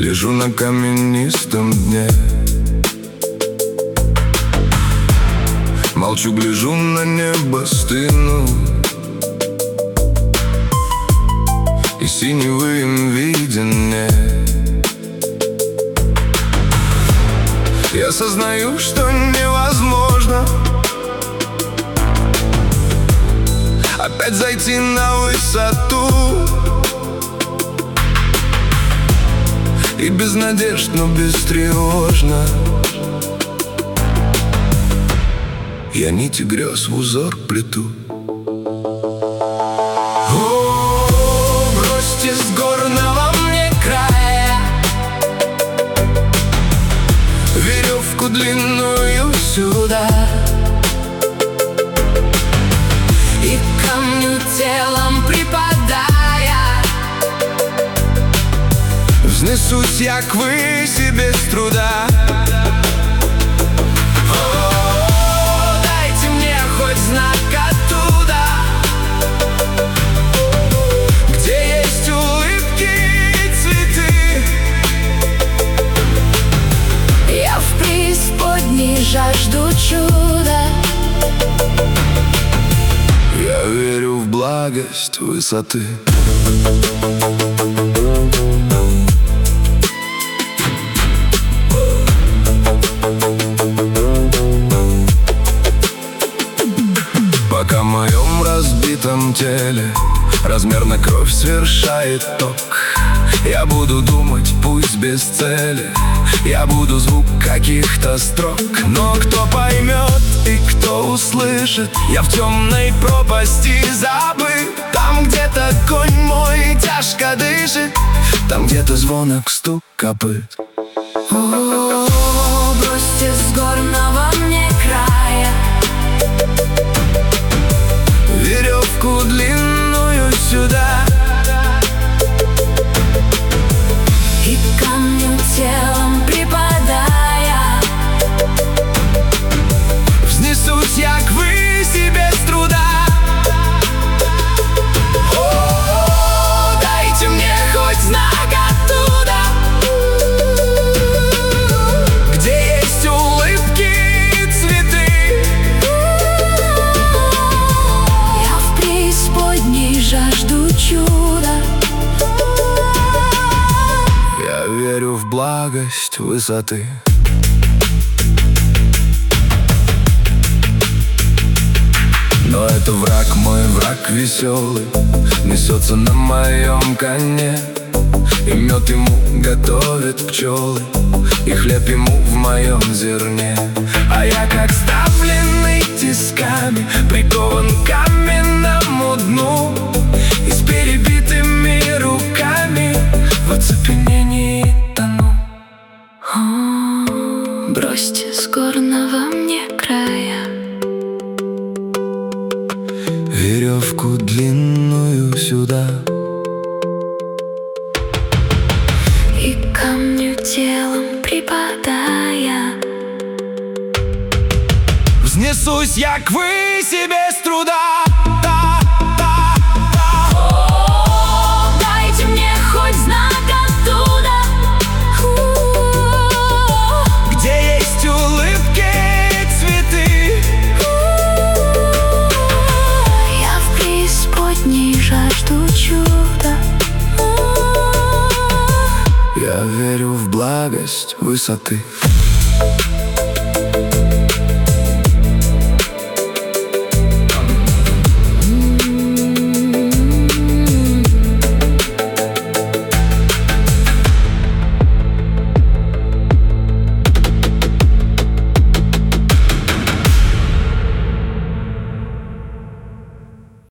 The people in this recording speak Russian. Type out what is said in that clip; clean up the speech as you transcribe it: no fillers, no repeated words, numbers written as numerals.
Лежу на каменистом дне, молчу, гляжу на небо, стыну, и синевы им виден мне. Я сознаю, что невозможно опять зайти на высоту, и без надежд, но бестревожно я нити грез в узор плету. О, бросьте с горного мне края веревку длинную сюда, и камню телом припадая взнесусь я к выси без труда. О, дайте мне хоть знак оттуда, где есть улыбки и цветы. Я в преисподней жажду чуда. Я верю в благость высоты. Пока в моем разбитом теле размерно кровь совершает ток, я буду думать, пусть без цели, я буду звук каких-то строк. Но кто поймет и кто услышит, я в темной пропасти забыт. Там где-то конь мой тяжко дышит, там где-то звонок стук копыт. О, бросьте с горного мне края веревку длинную сюда, и камню телом припадая взнесусь я к выси без труда. О, дайте мне хоть знак оттуда, где есть улыбки и цветы. Я в преисподней жажду чуда. Я верю в благость высоты. Но это враг мой, враг веселый, несется на моем коне, и мед ему готовят пчелы, и хлеб ему в моем зерне. А я, как ставленный тисками, прикован к каменному дну, и с перебитыми руками в оцепенении тону. О, бросьте с горного мне края веревку длинную сюда, и камню телом припадая взнесусь я к выси без труда. О, дайте мне хоть знак оттуда, где есть улыбки и цветы. Я в преисподней жажду чуда. Я верю в благость высоты.